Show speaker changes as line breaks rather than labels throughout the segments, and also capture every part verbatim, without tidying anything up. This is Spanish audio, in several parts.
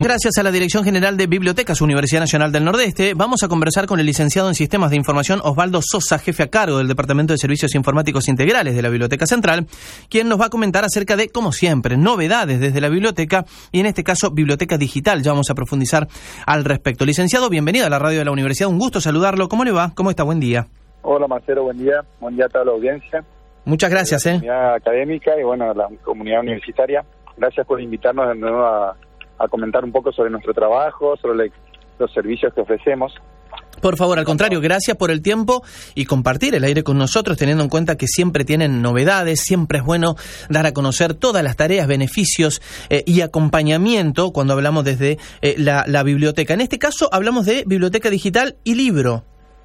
Gracias a la Dirección General de Bibliotecas, Universidad Nacional del Nordeste, vamos a conversar con el licenciado en Sistemas de Información Osvaldo Sosa, jefe a cargo del Departamento de Servicios Informáticos Integrales de la Biblioteca Central, quien nos va a comentar acerca de, como siempre, novedades desde la biblioteca y en este caso biblioteca digital. Ya vamos a profundizar al respecto. Licenciado, bienvenido a la radio de la universidad, un gusto saludarlo. ¿Cómo le va? ¿Cómo está? Buen día.
Hola Marcelo, buen día. Buen día a toda la audiencia.
Muchas gracias.
La
eh.
comunidad académica y bueno, la comunidad universitaria. Gracias por invitarnos de nuevo a a comentar un poco sobre nuestro trabajo, sobre los servicios que ofrecemos.
Por favor, al contrario, gracias por el tiempo y compartir el aire con nosotros, teniendo en cuenta que siempre tienen novedades, siempre es bueno dar a conocer todas las tareas, beneficios eh, y acompañamiento cuando hablamos desde eh, la, la biblioteca. En este caso hablamos de biblioteca digital y libro.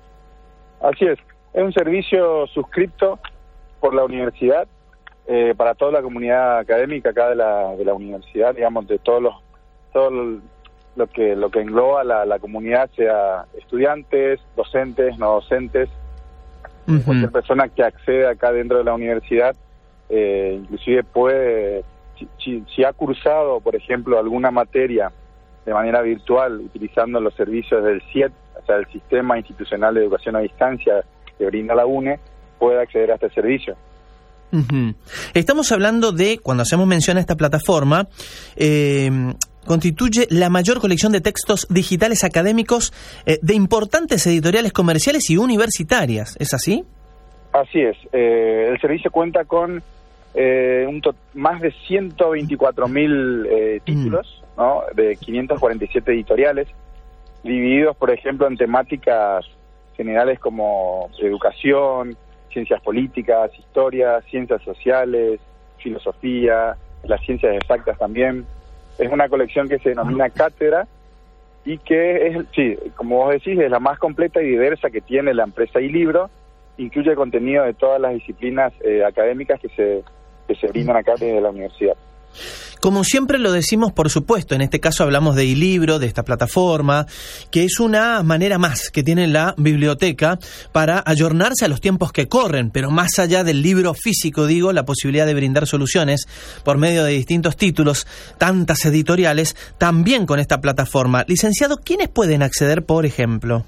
Así es, es un servicio suscripto por la universidad eh, para toda la comunidad académica acá de la, de la universidad, digamos, de todos los todo lo que lo que engloba la, la comunidad, sea estudiantes, docentes, no docentes, uh-huh. Cualquier persona que accede acá dentro de la universidad, eh, inclusive puede, si, si, si ha cursado, por ejemplo, alguna materia de manera virtual, utilizando los servicios del S I E D, o sea, el Sistema Institucional de Educación a Distancia que brinda la U N E, puede acceder a este servicio.
Uh-huh. Estamos hablando de, cuando hacemos mención a esta plataforma, eh, constituye la mayor colección de textos digitales académicos eh, de importantes editoriales comerciales y universitarias, ¿es así?
Así es. Eh, el servicio cuenta con eh, un to- más de ciento veinticuatro mil eh, títulos, mm. ¿no? De quinientas cuarenta y siete editoriales, divididos, por ejemplo, en temáticas generales como educación, ciencias políticas, historia, ciencias sociales, filosofía, las ciencias exactas también. Es una colección que se denomina Cátedra y que es, sí, como vos decís, es la más completa y diversa que tiene la empresa iLibro. Incluye contenido de todas las disciplinas eh, académicas que se, que se brindan acá desde la universidad.
Como siempre lo decimos, por supuesto, en este caso hablamos de iLibro, de esta plataforma, que es una manera más que tiene la biblioteca para ayornarse a los tiempos que corren, pero más allá del libro físico, digo, la posibilidad de brindar soluciones por medio de distintos títulos, tantas editoriales, también con esta plataforma. Licenciado, ¿quiénes pueden acceder, por ejemplo?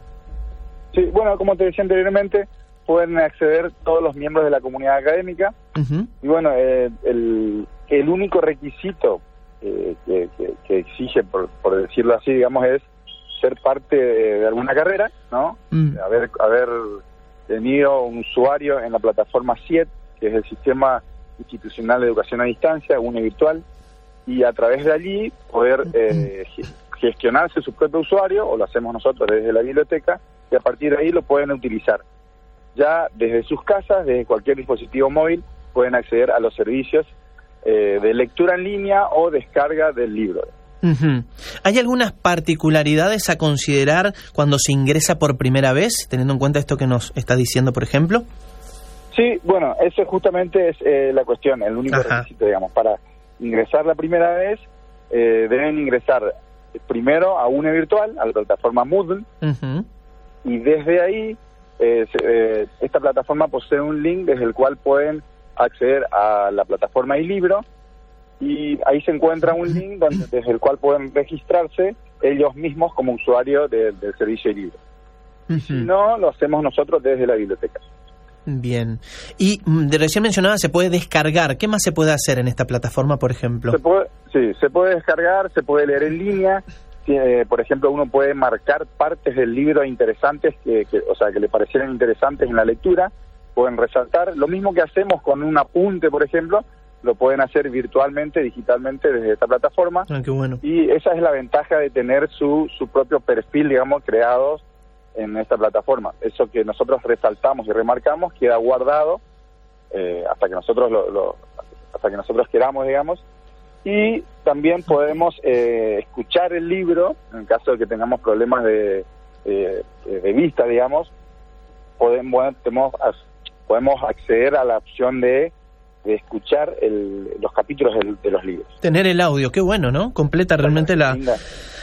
Sí, bueno, como te decía anteriormente, pueden acceder todos los miembros de la comunidad académica. Uh-huh. Y bueno, eh, el... El único requisito eh, que, que, que exige, por, por decirlo así, digamos, es ser parte de, de alguna carrera, ¿no? Mm. Haber, haber tenido un usuario en la plataforma S I E D, que es el Sistema Institucional de Educación a Distancia, U N E virtual, y a través de allí poder eh, gestionarse su propio usuario, o lo hacemos nosotros desde la biblioteca, y a partir de ahí lo pueden utilizar. Ya desde sus casas, desde cualquier dispositivo móvil, pueden acceder a los servicios Eh, de lectura en línea o descarga del libro.
Uh-huh. ¿Hay algunas particularidades a considerar cuando se ingresa por primera vez, teniendo en cuenta esto que nos está diciendo, por ejemplo?
Sí, bueno, eso justamente es eh, la cuestión, el único Ajá. requisito, digamos. Para ingresar la primera vez, eh, deben ingresar primero a U N E virtual, a la plataforma Moodle, uh-huh. y desde ahí, eh, se, eh, esta plataforma posee un link desde el cual pueden acceder a la plataforma iLibro, y ahí se encuentra un link donde, desde el cual pueden registrarse ellos mismos como usuarios de, del servicio iLibro. Uh-huh. Si no, lo hacemos nosotros desde la biblioteca.
Bien. Y de recién mencionaba, se puede descargar. ¿Qué más se puede hacer en esta plataforma, por ejemplo?
Se puede, sí, se puede descargar, se puede leer en línea. Eh, por ejemplo, uno puede marcar partes del libro interesantes, que, que, o sea, que le parecieran interesantes en la lectura. Pueden resaltar, lo mismo que hacemos con un apunte, por ejemplo, lo pueden hacer virtualmente, digitalmente desde esta plataforma.
Ah, qué bueno.
Y esa es la ventaja de tener su, su propio perfil, digamos, creado en esta plataforma. Eso que nosotros resaltamos y remarcamos queda guardado eh, hasta que nosotros lo, lo hasta que nosotros queramos, digamos. Y también podemos eh, escuchar el libro en caso de que tengamos problemas de, de, de vista, digamos. Podemos, podemos podemos acceder a la opción de, de escuchar el, los capítulos de, de los libros.
Tener el audio, qué bueno, ¿no? Completa realmente la,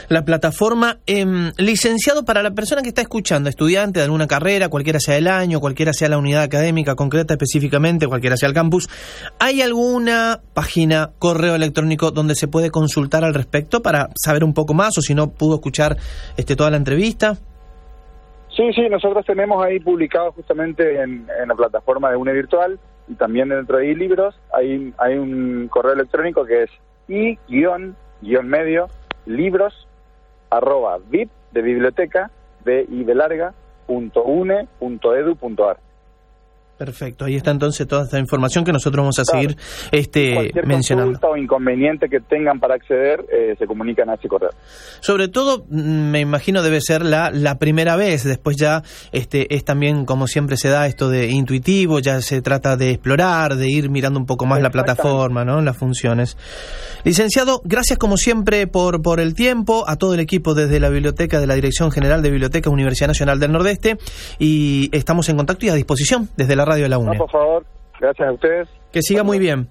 la plataforma. Eh, licenciado, para la persona que está escuchando, estudiante de alguna carrera, cualquiera sea el año, cualquiera sea la unidad académica concreta específicamente, cualquiera sea el campus, ¿hay alguna página, correo electrónico donde se puede consultar al respecto para saber un poco más, o si no pudo escuchar este, toda la entrevista?
Sí, sí, nosotros tenemos ahí publicado justamente en, en la plataforma de UNE Virtual y también dentro de iLibros hay, hay un correo electrónico que es i-medio libros arroba vip de biblioteca b i de larga punto une punto edu punto ar.
Perfecto, ahí está entonces toda esta información que nosotros vamos a seguir
claro.
este,
Cualquier
mencionando.
Consulta o inconveniente que tengan para acceder, eh, se comunican a ese correo.
Sobre todo, me imagino debe ser la, la primera vez, después ya este, es también como siempre se da esto de intuitivo, ya se trata de explorar, de ir mirando un poco más la plataforma, ¿no? Las funciones. Licenciado, gracias como siempre por, por el tiempo, a todo el equipo desde la biblioteca de la Dirección General de Bibliotecas Universidad Nacional del Nordeste, y estamos en contacto y a disposición desde la radio de la UNE.
No, por favor, gracias a ustedes.
Que siga muy bien.